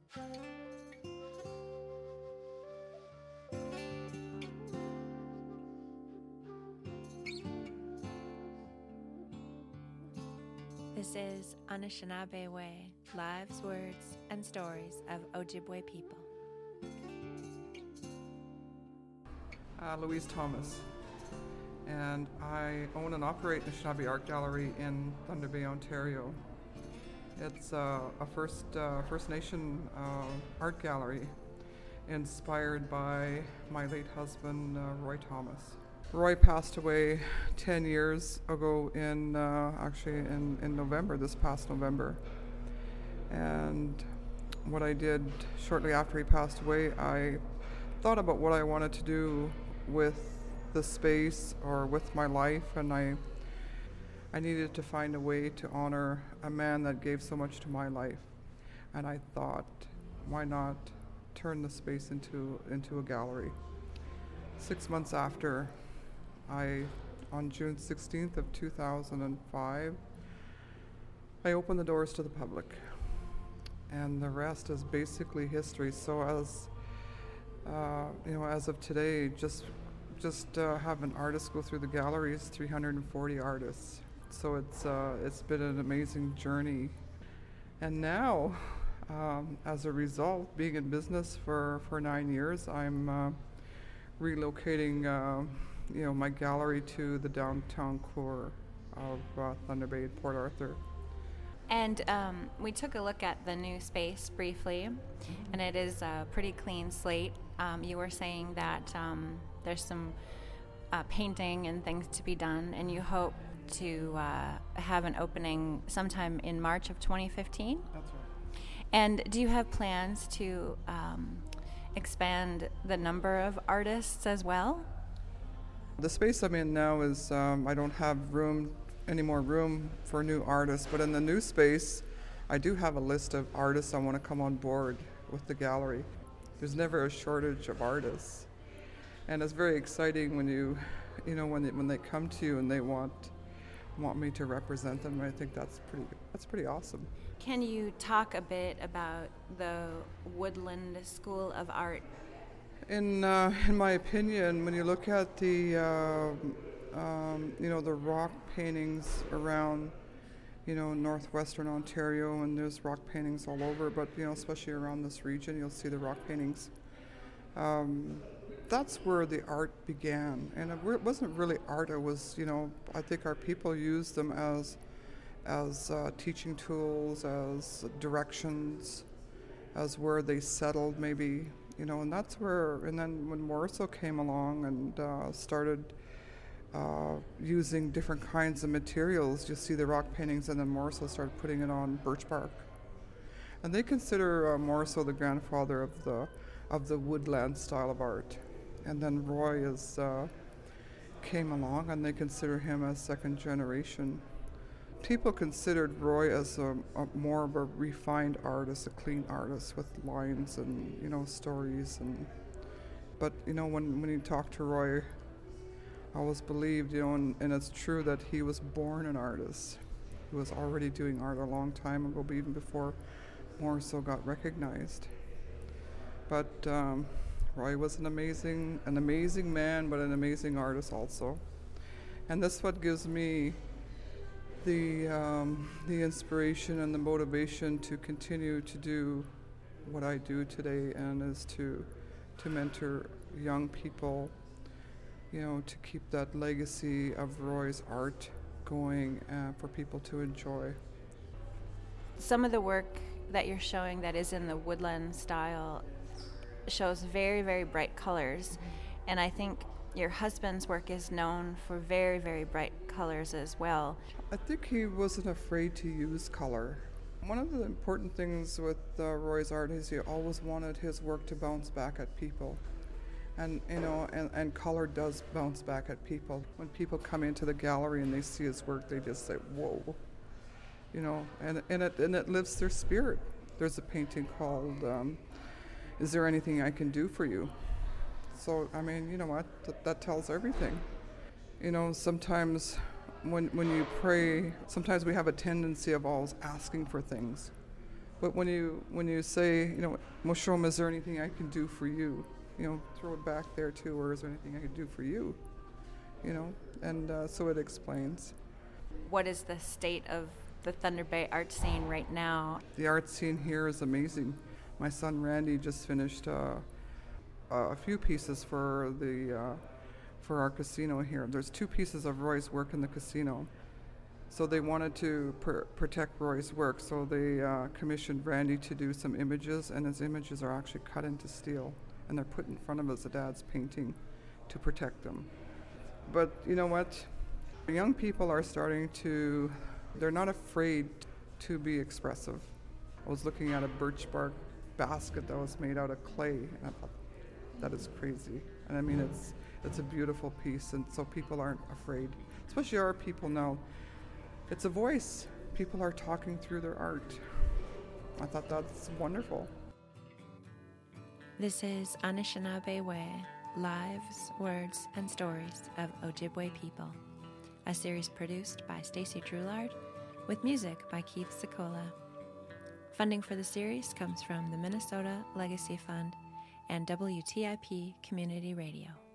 This is Anishinaabe Way, lives, words, and stories of Ojibwe people. Louise Thomas, and I own and operate Anishinaabe Art Gallery in Thunder Bay, Ontario. It's a First Nation art gallery inspired by my late husband, Roy Thomas. Roy passed away 10 years ago in November, this past November. And what I did shortly after he passed away, I thought about what I wanted to do with the space or with my life, and I needed to find a way to honor a man that gave so much to my life. And I thought, why not turn the space into a gallery? 6 months after, on June 16th of 2005, I opened the doors to the public, and the rest is basically history. So as of today, just have an artist go through the gallery is 340 artists. So it's been an amazing journey, and now, as a result, being in business for 9 years, I'm relocating. My gallery to the downtown core of Thunder Bay, Port Arthur. And we took a look at the new space briefly, and it is a pretty clean slate. You were saying that there's some painting and things to be done, and you hope to have an opening sometime in March of 2015? That's right. And do you have plans to expand the number of artists as well? The space I'm in now is, I don't have any more room for new artists, but in the new space, I do have a list of artists I want to come on board with the gallery. There's never a shortage of artists. And it's very exciting when they come to you and they want me to represent them. I think that's pretty awesome. Can you talk a bit about the Woodland School of Art? In my opinion, when you look at the rock paintings around, northwestern Ontario, and there's rock paintings all over, but especially around this region, you'll see the rock paintings. That's where the art began, and it wasn't really art. It was, I think our people used them as teaching tools, as directions, as where they settled, maybe. And that's where, and then when Morrisseau came along and started using different kinds of materials, you see the rock paintings, and then Morrisseau started putting it on birch bark. And they consider Morrisseau the grandfather of the woodland style of art. And then Roy came along, and they consider him as second generation. People considered Roy as a more of a refined artist, a clean artist with lines and stories. But when you talk to Roy, I always believed, and it's true that he was born an artist. He was already doing art a long time ago, but even before Morrisseau got recognized. But Roy was an amazing man, but an amazing artist also. And that's what gives me the inspiration and the motivation to continue to do what I do today, and is to mentor young people, to keep that legacy of Roy's art going for people to enjoy. Some of the work that you're showing that is in the woodland style shows very, very bright colors, and I think your husband's work is known for very, very bright colors as well. I think he wasn't afraid to use color. One of the important things with Roy's art is he always wanted his work to bounce back at people. And color does bounce back at people. When people come into the gallery and they see his work, they just say, whoa. And it lifts their spirit. There's a painting called Is There Anything I Can Do For You? So, that tells everything. Sometimes when you pray, sometimes we have a tendency of always asking for things. But when you say, Moshom, is there anything I can do for you? Throw it back there too, or is there anything I can do for you? And so it explains. What is the state of the Thunder Bay art scene right now? The art scene here is amazing. My son Randy just finished a few pieces for our casino here. There's 2 pieces of Roy's work in the casino. So they wanted to protect Roy's work, so they commissioned Randy to do some images, and his images are actually cut into steel, and they're put in front of his dad's painting to protect them. But you know what? Young people are they're not afraid to be expressive. I was looking at a birch bark basket that was made out of clay, and I thought, that is crazy. And I mean, it's a beautiful piece, and so people aren't afraid, especially our people now. It's a voice. People are talking through their art. I thought that's wonderful. This is Anishinaabe Way, Lives, Words, and Stories of Ojibwe People, a series produced by Stacy Droulard with music by Keith Sikola. Funding for the series comes from the Minnesota Legacy Fund and WTIP Community Radio.